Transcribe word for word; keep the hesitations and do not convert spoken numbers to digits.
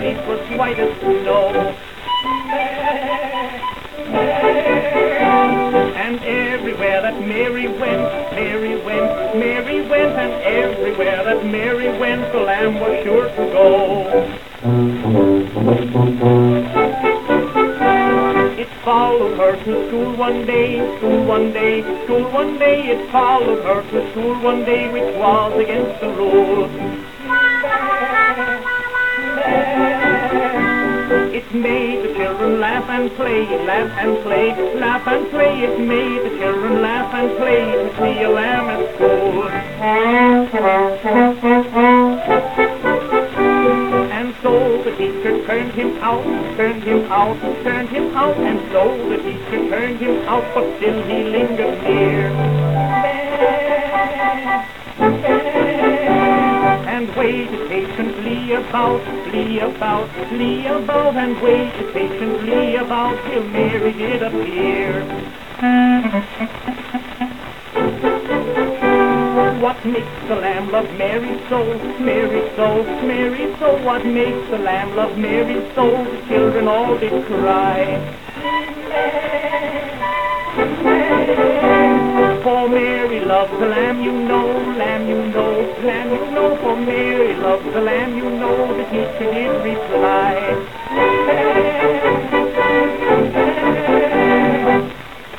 face was white as snow. And everywhere that Mary went, Mary went, Mary went, and everywhere that Mary went, the lamb was sure to go. It followed her to school one day, school one day, school one day. It followed her to school one day, which was against the rules. It made the children laugh and play, laugh and play, laugh and play. It made the children laugh and play to see a lamb at school. And so the teacher turned him out, turned him out, turned him out. And so the teacher turned him out, but still he lingered near. And waited patiently about, flee about, flee about, and waited patiently about till Mary did appear. What makes the lamb love Mary so, Mary so, Mary so? What makes the lamb love Mary so? The children all did cry. For Mary loves the lamb, you know, lamb, you know, lamb, you know. For Mary loves the lamb, you know, the teacher did reply.